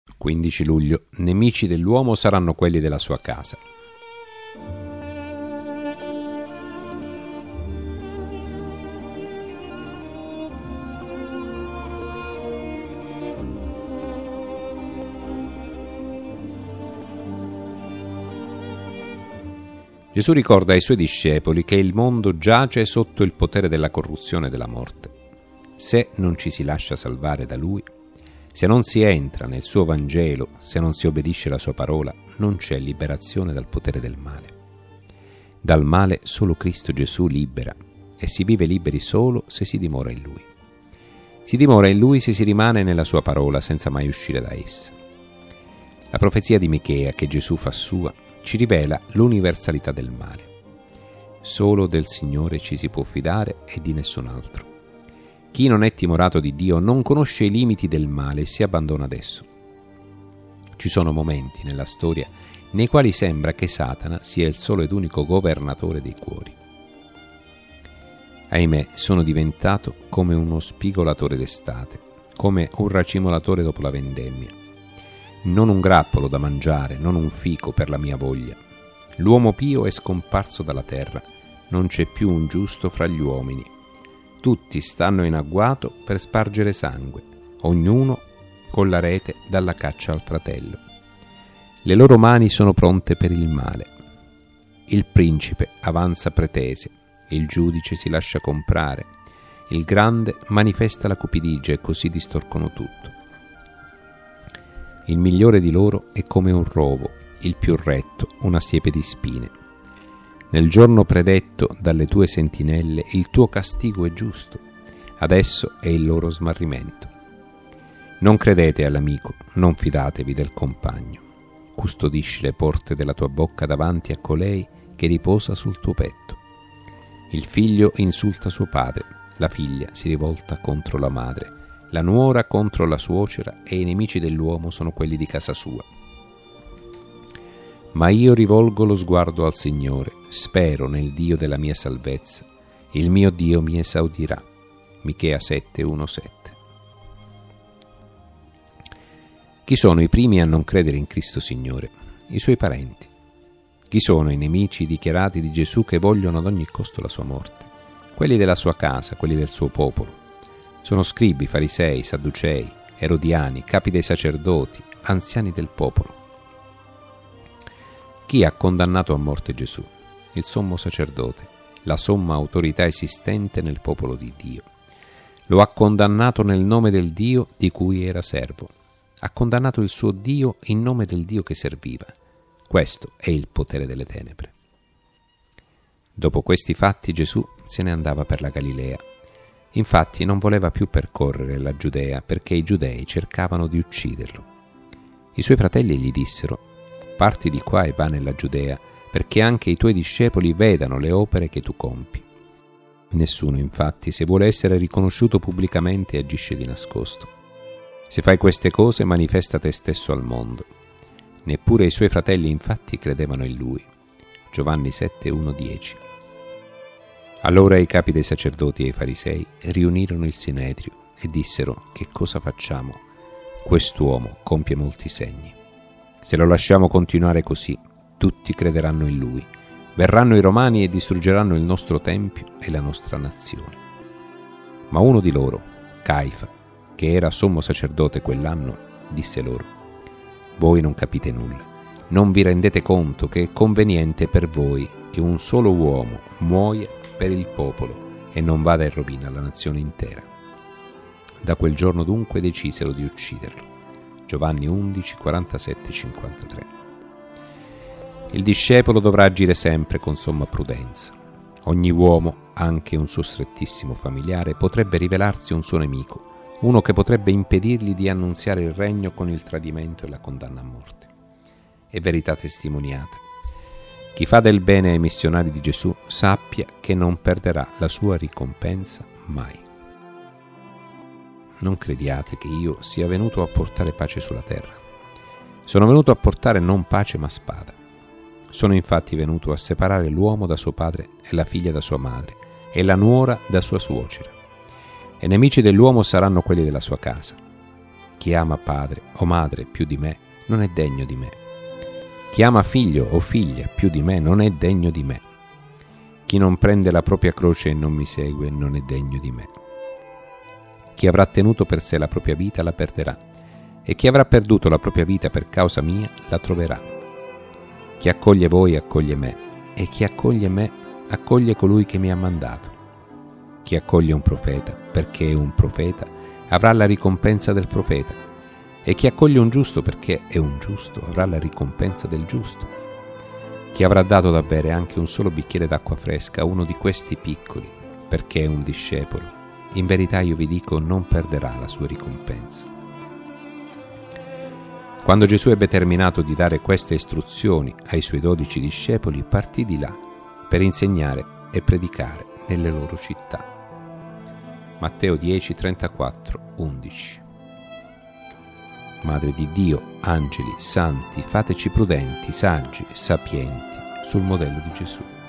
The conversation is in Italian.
15 luglio. Nemici dell'uomo saranno quelli della sua casa. Gesù ricorda ai suoi discepoli che il mondo giace sotto il potere della corruzione e della morte. Se non ci si lascia salvare da Lui, se non si entra nel suo Vangelo, se non si obbedisce alla sua parola, non c'è liberazione dal potere del male. Dal male solo Cristo Gesù libera, e si vive liberi solo se si dimora in Lui. Si dimora in Lui se si rimane nella sua parola senza mai uscire da essa. La profezia di Michea che Gesù fa sua ci rivela l'universalità del male. Solo del Signore ci si può fidare e di nessun altro. Chi non è timorato di Dio non conosce i limiti del male e si abbandona ad esso. Ci sono momenti nella storia nei quali sembra che Satana sia il solo ed unico governatore dei cuori. Ahimè, sono diventato come uno spigolatore d'estate, come un racimolatore dopo la vendemmia. Non un grappolo da mangiare, non un fico per la mia voglia. L'uomo pio è scomparso dalla terra, non c'è più un giusto fra gli uomini. Tutti stanno in agguato per spargere sangue, ognuno con la rete dalla caccia al fratello. Le loro mani sono pronte per il male. Il principe avanza pretese, il giudice si lascia comprare, il grande manifesta la cupidigia e così distorcono tutto. Il migliore di loro è come un rovo, il più retto una siepe di spine. Nel giorno predetto dalle tue sentinelle il tuo castigo è giusto, adesso è il loro smarrimento. Non credete all'amico, non fidatevi del compagno. Custodisci le porte della tua bocca davanti a colei che riposa sul tuo petto. Il figlio insulta suo padre, la figlia si rivolta contro la madre, la nuora contro la suocera e i nemici dell'uomo sono quelli di casa sua. Ma io rivolgo lo sguardo al Signore, spero nel Dio della mia salvezza, il mio Dio mi esaudirà. Michea 7:1-7. Chi sono i primi a non credere in Cristo Signore? I suoi parenti. Chi sono i nemici dichiarati di Gesù che vogliono ad ogni costo la sua morte? Quelli della sua casa, quelli del suo popolo. Sono scribi, farisei, sadducei, erodiani, capi dei sacerdoti, anziani del popolo. Chi ha condannato a morte Gesù? Il sommo sacerdote, la somma autorità esistente nel popolo di Dio. Lo ha condannato nel nome del Dio di cui era servo. Ha condannato il suo Dio in nome del Dio che serviva. Questo è il potere delle tenebre. Dopo questi fatti Gesù se ne andava per la Galilea. Infatti non voleva più percorrere la Giudea perché i giudei cercavano di ucciderlo. I suoi fratelli gli dissero: parti di qua e va nella Giudea, perché anche i tuoi discepoli vedano le opere che tu compi. Nessuno, infatti, se vuole essere riconosciuto pubblicamente, agisce di nascosto. Se fai queste cose, manifesta te stesso al mondo. Neppure i suoi fratelli, infatti, credevano in lui. Giovanni 7:1-10. Allora i capi dei sacerdoti e i farisei riunirono il Sinedrio e dissero: che cosa facciamo? Quest'uomo compie molti segni. Se lo lasciamo continuare così, tutti crederanno in lui. Verranno i Romani e distruggeranno il nostro tempio e la nostra nazione. Ma uno di loro, Caifa, che era sommo sacerdote quell'anno, disse loro: voi non capite nulla. Non vi rendete conto che è conveniente per voi che un solo uomo muoia per il popolo e non vada in rovina la nazione intera. Da quel giorno dunque decisero di ucciderlo. Giovanni 11, 47-53. Il discepolo dovrà agire sempre con somma prudenza. Ogni uomo, anche un suo strettissimo familiare, potrebbe rivelarsi un suo nemico, uno che potrebbe impedirgli di annunziare il regno con il tradimento e la condanna a morte. È verità testimoniata. Chi fa del bene ai missionari di Gesù sappia che non perderà la sua ricompensa mai. Non crediate che io sia venuto a portare pace sulla terra. Sono venuto a portare non pace ma spada. Sono infatti venuto a separare l'uomo da suo padre e la figlia da sua madre e la nuora da sua suocera. E nemici dell'uomo saranno quelli della sua casa. Chi ama padre o madre più di me non è degno di me. Chi ama figlio o figlia più di me non è degno di me. Chi non prende la propria croce e non mi segue non è degno di me. Chi avrà tenuto per sé la propria vita la perderà, e chi avrà perduto la propria vita per causa mia la troverà. Chi accoglie voi accoglie me, e chi accoglie me accoglie colui che mi ha mandato. Chi accoglie un profeta perché è un profeta avrà la ricompensa del profeta, e chi accoglie un giusto perché è un giusto avrà la ricompensa del giusto. Chi avrà dato da bere anche un solo bicchiere d'acqua fresca a uno di questi piccoli perché è un discepolo, in verità io vi dico non perderà la sua ricompensa. Quando Gesù ebbe terminato di dare queste istruzioni ai suoi 12 discepoli, partì di là per insegnare e predicare nelle loro città. Matteo 10, 34, 11. Madre di Dio, angeli, santi, fateci prudenti, saggi e sapienti, sul modello di Gesù.